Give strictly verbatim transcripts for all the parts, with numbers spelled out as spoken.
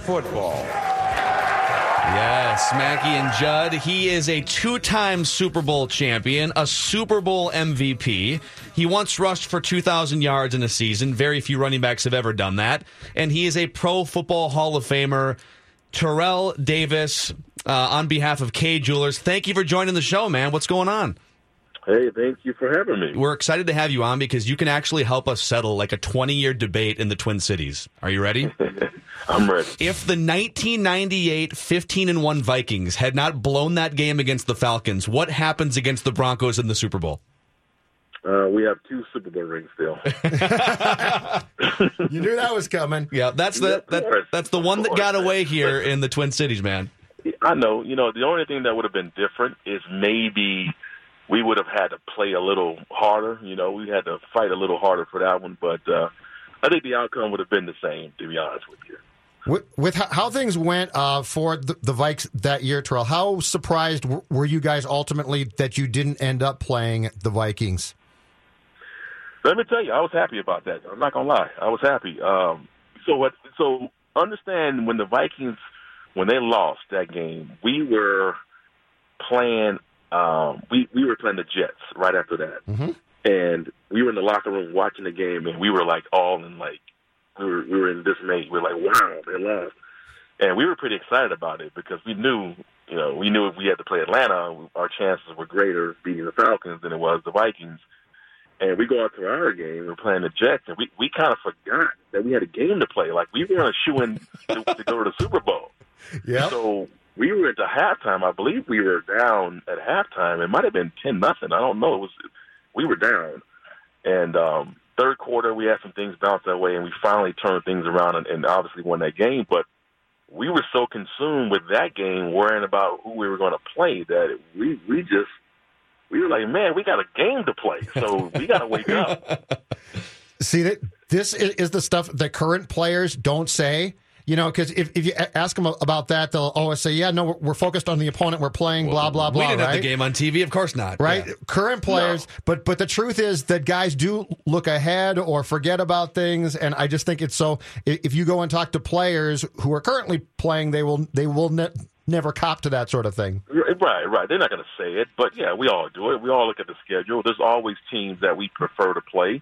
football. Yes, Mackey and Judd. He is a two-time Super Bowl champion, a Super Bowl M V P. He once rushed for two thousand yards in a season. Very few running backs have ever done that. And he is a Pro Football Hall of Famer. Terrell Davis, uh, on behalf of Kay Jewelers, thank you for joining the show, man. What's going on? Hey, thank you for having me. We're excited to have you on because you can actually help us settle like a twenty-year debate in the Twin Cities. Are you ready? I'm ready. If the nineteen ninety-eight fifteen and one Vikings had not blown that game against the Falcons, what happens against the Broncos in the Super Bowl? Uh, we have two Super Bowl rings still. You knew that was coming. Yeah, that's the that, that's the one that got away here in the Twin Cities, man. I know. You know, the only thing that would have been different is maybe we would have had to play a little harder. You know, we had to fight a little harder for that one. But uh, I think the outcome would have been the same, to be honest with you. With, with how things went uh, for the, the Vikes that year, Terrell, how surprised w- were you guys ultimately that you didn't end up playing the Vikings? Let me tell you, I was happy about that. I'm not gonna lie, I was happy. Um, so what? So understand when the Vikings, when they lost that game, we were playing. Um, we we were playing the Jets right after that, mm-hmm. and we were in the locker room watching the game, and we were like all in like we were we were in dismay. We were like, wow, they lost, and we were pretty excited about it because we knew, you know, we knew if we had to play Atlanta, our chances were greater beating the Falcons than it was the Vikings. And we go out to our game, we're playing the Jets, and we, we kind of forgot that we had a game to play. Like, we weren't shooing to, to go to the Super Bowl. Yeah. So we were into halftime. I believe we were down at halftime. It might have been ten nothing. I don't know. It was we were down. And um, third quarter, we had some things bounce that way, and we finally turned things around and, and obviously won that game. But we were so consumed with that game, worrying about who we were going to play, that we we just – we were like, man, we got a game to play, so we got to wake up. See, that this is the stuff that current players don't say, you know, because if, if you ask them about that, they'll always say, yeah, no, we're focused on the opponent, we're playing, well, blah, blah, blah, We didn't right? have the game on T V, of course not. Right? Yeah. Current players, no. but but the truth is that guys do look ahead or forget about things, and I just think it's so, if you go and talk to players who are currently playing, they will, they will ne- never cop to that sort of thing. Right, right. They're not going to say it, but yeah, we all do it. We all look at the schedule. There's always teams that we prefer to play.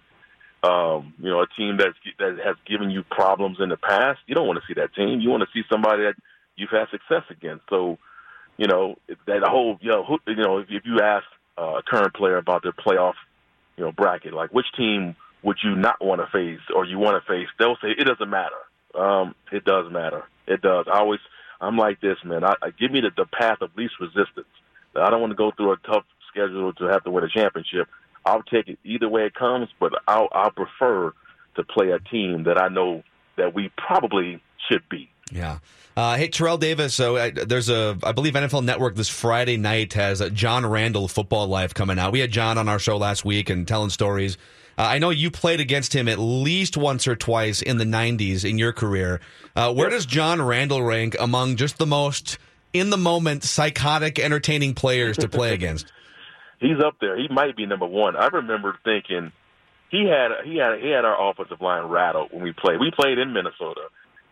Um, you know, a team that's, that has given you problems in the past. You don't want to see that team. You want to see somebody that you've had success against. So, you know, that whole, you know, who, you know, if, if you ask uh, a current player about their playoff, you know, bracket, like which team would you not want to face or you want to face, they'll say it doesn't matter. Um, it does matter. It does. I always. I'm like this, man. I, I give me the, the path of least resistance. I don't want to go through a tough schedule to have to win a championship. I'll take it either way it comes, but I'll, I'll prefer to play a team that I know that we probably should beat. Yeah. Uh, hey, Terrell Davis, so uh, there's a, I believe N F L Network this Friday night has a John Randall Football Life coming out. We had John on our show last week and telling stories. Uh, I know you played against him at least once or twice in the nineties in your career. Uh, where does John Randall rank among just the most in-the-moment, psychotic, entertaining players to play against? He's up there. He might be number one. I remember thinking he had he had he had our offensive line rattled when we played. We played in Minnesota,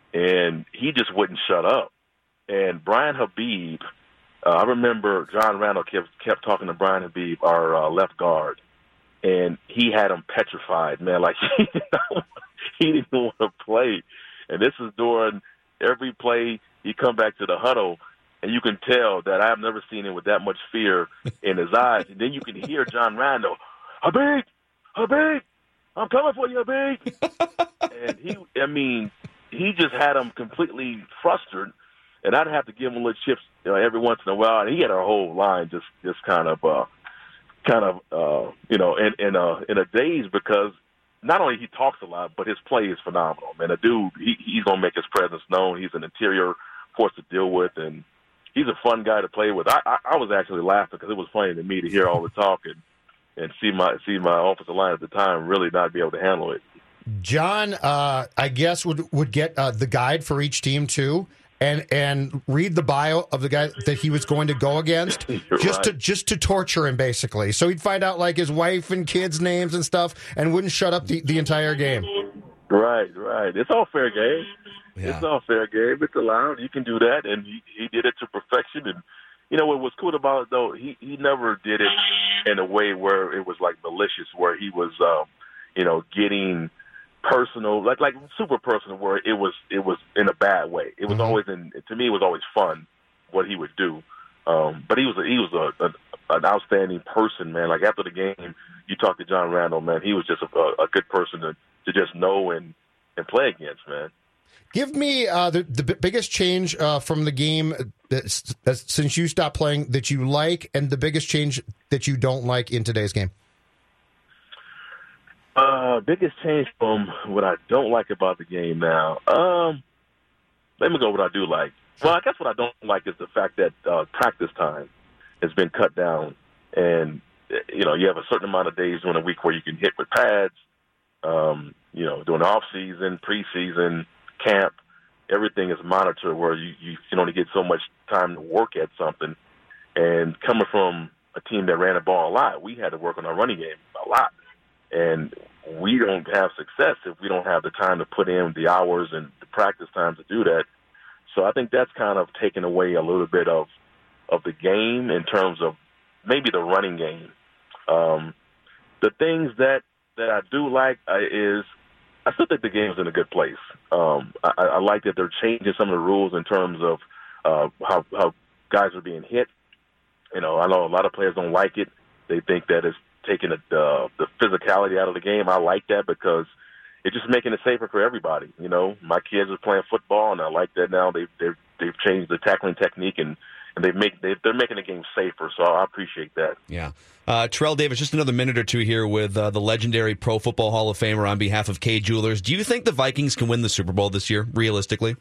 and he just wouldn't shut up. And Brian Habib, uh, I remember John Randall kept kept talking to Brian Habib, our uh, left guard. And he had him petrified, man. Like, he didn't, he didn't want to play. And this is during every play he come back to the huddle, and you can tell that I've never seen him with that much fear in his eyes. And then you can hear John Randall, Habib, Habib, I'm coming for you, Habib. And he, I mean, he just had him completely frustrated. And I'd have to give him little chips, you know, every once in a while. And he had our whole line just, just kind of uh, – kind of, uh, you know, in, in, a, in a daze because not only he talks a lot, but his play is phenomenal. Man, a dude, he, he's going to make his presence known. He's an interior force to deal with, and he's a fun guy to play with. I, I, I was actually laughing because it was funny to me to hear all the talk and, and see my see my offensive line at the time really not be able to handle it. John, uh, I guess, would, would get uh, the guide for each team, too. And and read the bio of the guy that he was going to go against, just right. to just to torture him, basically. So he'd find out like his wife and kids' names and stuff, and wouldn't shut up the, the entire game. Right, right. It's all fair game. Yeah. It's all fair game. It's allowed. You can do that, and he, he did it to perfection. And you know what was cool about it though? He he never did it in a way where it was like malicious, where he was, um, you know, getting personal, like like super personal, where it was it was in a bad way. It was mm-hmm. always in. To me, it was always fun what he would do. Um, but he was a, he was a, a an outstanding person, man. Like after the game, you talk to John Randle, man. He was just a, a good person to, to just know and, and play against, man. Give me uh, the the biggest change uh, from the game that, that, since you stopped playing that you like, and the biggest change that you don't like in today's game. Uh, biggest change from what I don't like about the game now. Um, let me go with what I do like. Well, I guess what I don't like is the fact that uh, practice time has been cut down, and you know you have a certain amount of days during a week where you can hit with pads. Um, you know, during the off season, preseason, camp, everything is monitored where you, you can only get so much time to work at something. And coming from a team that ran the ball a lot, we had to work on our running game a lot. And we don't have success if we don't have the time to put in the hours and the practice time to do that. So I think that's kind of taken away a little bit of of the game in terms of maybe the running game. Um, the things that, that I do like uh, is I still think the game is in a good place. Um, I, I like that they're changing some of the rules in terms of uh, how, how guys are being hit. You know, I know a lot of players don't like it. They think that it's taking the, uh, the physicality out of the game. I like that because it's just making it safer for everybody. You know, my kids are playing football, and I like that now. They've they've, they've changed the tackling technique, and, and they make they, they're making the game safer. So I appreciate that. Yeah, uh, Terrell Davis, just another minute or two here with uh, the legendary Pro Football Hall of Famer on behalf of Kay Jewelers. Do you think the Vikings can win the Super Bowl this year, realistically?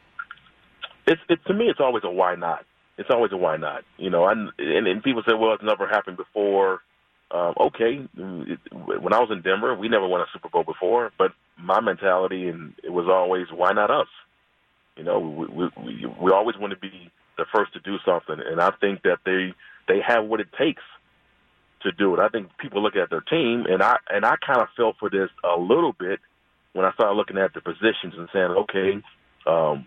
It's it, to me, it's always a why not. It's always a why not. You know, and and, and people say, well, it's never happened before. Um, okay, it, when I was in Denver, we never won a Super Bowl before, but my mentality and it was always, why not us? You know, we we, we, we always want to be the first to do something, and I think that they they have what it takes to do it. I think people look at their team, and I and I kind of felt for this a little bit when I started looking at the positions and saying, okay, um,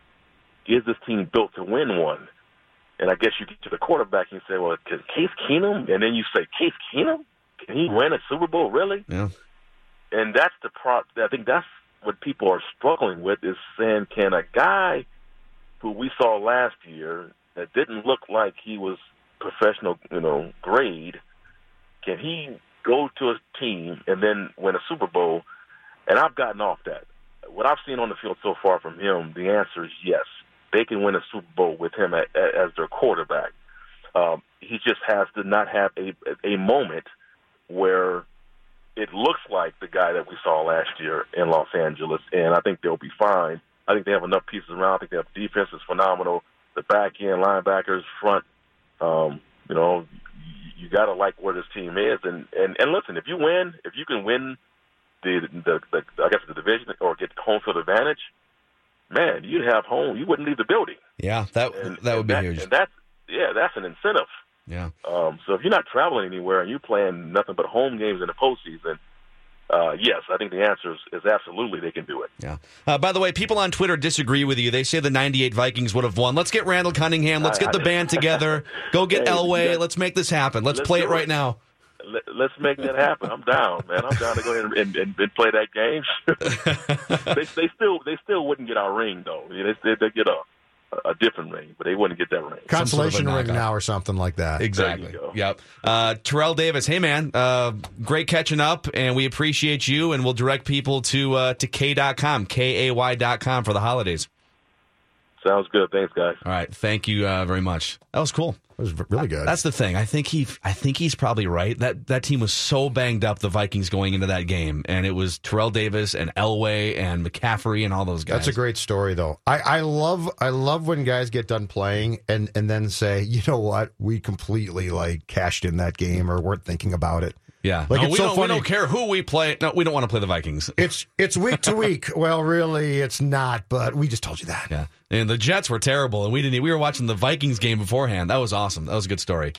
is this team built to win one? And I guess you get to the quarterback and you say, well, can Case Keenum? And then you say, Case Keenum? Can he win a Super Bowl, really? Yeah. And that's the pro. I think that's what people are struggling with is saying, can a guy who we saw last year that didn't look like he was professional, you know, grade, can he go to a team and then win a Super Bowl? And I've gotten off that. What I've seen on the field so far from him, the answer is yes. They can win a Super Bowl with him at, at, as their quarterback. Um, he just has to not have a a moment where it looks like the guy that we saw last year in Los Angeles, and I think they'll be fine. I think they have enough pieces around. I think they have defense is phenomenal. The back end, linebackers, front. Um, you know, you, you got to like where this team is. And, and and listen, if you win, if you can win the the, the I guess the division or get home field advantage. Man, you'd have home. You wouldn't leave the building. Yeah, that and, that would and be that, huge. And that's yeah, that's an incentive. Yeah. Um, so if you're not traveling anywhere and you're playing nothing but home games in the postseason, uh, yes, I think the answer is, is absolutely they can do it. Yeah. Uh, by the way, people on Twitter disagree with you. They say the ninety-eight Vikings would have won. Let's get Randall Cunningham. Let's get the band together. Go get hey, Elway. Let's make this happen. Let's, let's play it right it. now. Let's make that happen. I'm down, man. I'm down to go ahead and, and, and play that game. they, they still they still wouldn't get our ring though. They they, they get a a different ring, but they wouldn't get that ring. Consolation sort of ring now or something like that. Exactly. Yep. Uh, Terrell Davis, hey man, uh, great catching up, and we appreciate you. And we'll direct people to uh, to K dot com, K A Y dot com for the holidays. Sounds good. Thanks, guys. All right. Thank you uh, very much. That was cool. It was really good. That's the thing. I think he. I think he's probably right. That that team was so banged up, the Vikings going into that game, and it was Terrell Davis and Elway and McCaffrey and all those guys. That's a great story, though. I, I love I love when guys get done playing and and then say, you know what, we completely like cashed in that game or weren't thinking about it. Yeah, like no, it's we, so don't, we don't care who we play. No, we don't want to play the Vikings. It's it's week to week. Well, really, it's not. But we just told you that. Yeah, and the Jets were terrible, and we didn't. We were watching the Vikings game beforehand. That was awesome. That was a good story.